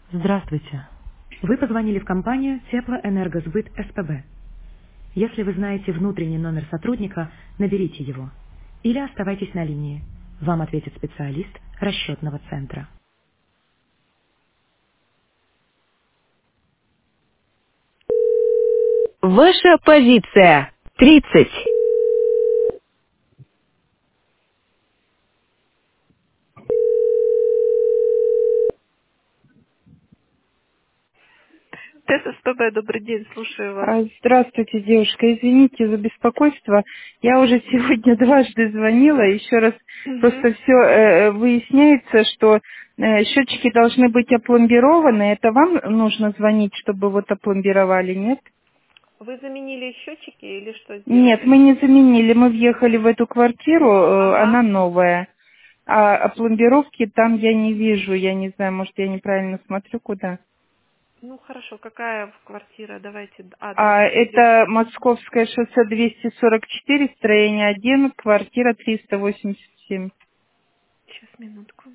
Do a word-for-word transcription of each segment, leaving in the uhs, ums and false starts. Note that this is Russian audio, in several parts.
Здравствуйте. Вы позвонили в компанию Теплоэнергосбыт СПБ. Если вы знаете внутренний номер сотрудника, наберите его. Или оставайтесь на линии. Вам ответит специалист расчетного центра. Ваша позиция. тридцать. ТССПБ, добрый день, слушаю вас. А, Здравствуйте, девушка. Извините за беспокойство. Я уже сегодня дважды звонила. Еще раз Мгм. просто все выясняется, что э, счетчики должны быть опломбированы. Это вам нужно звонить, чтобы вот опломбировали, нет? Вы заменили счетчики или что Нет, сделали? мы не заменили. Мы въехали в эту квартиру, э, Ага. она новая. А опломбировки там я не вижу. Я не знаю, может, я неправильно смотрю, куда. Ну хорошо, какая квартира? Давайте адрес А, введем. это Московское шоссе двести сорок четыре, строение один, квартира триста восемьдесят семь. Сейчас, минутку.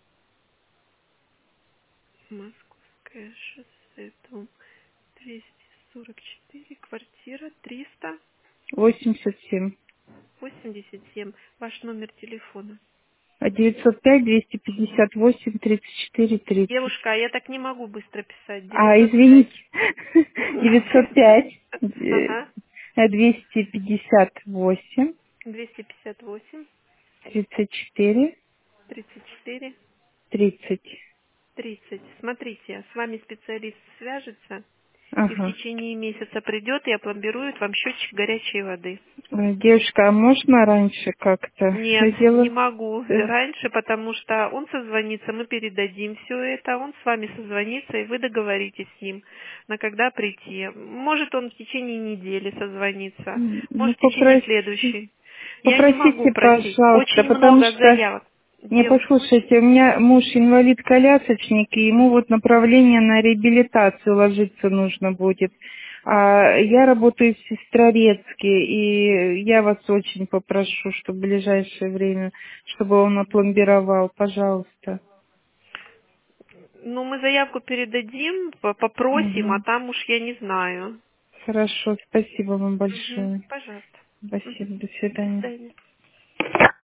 Московское шоссе, дом двести сорок четыре, квартира триста восемьдесят семь. восемьдесят семь. Ваш номер телефона. А девятьсот пять двести пятьдесят восемь тридцать четыре тридцать. Девушка, а я так не могу быстро писать. А, девятьсот пять. извините, девятьсот пять Ага. э, двести пятьдесят восемь двести пятьдесят восемь тридцать четыре тридцать четыре. тридцать. тридцать. Смотрите, с вами специалист свяжется и в Ага. течение месяца придет и опломбирует вам счетчик горячей воды. Э, Девушка, а можно раньше как-то? Нет, не Дело... могу э, раньше, потому что он созвонится, мы передадим все это, он с вами созвонится, и вы договоритесь с ним, на когда прийти. Может, он в течение недели созвонится, Ну, может, в течение попроси. следующей. Я не могу Попросите, просить. пожалуйста, Очень потому много что, заявок. не, Девушка, очень. послушайте, у меня муж инвалид-колясочник, и ему вот направление на реабилитацию ложиться нужно будет. А я работаю в Сестрорецке, и я вас очень попрошу, чтобы в ближайшее время, чтобы он опломбировал, пожалуйста. Ну, мы заявку передадим, по- попросим, а Мгм. там уж я не знаю. Хорошо, спасибо вам Мгм. большое. Пожалуйста. Мгм. Спасибо, до До свидания. свидания.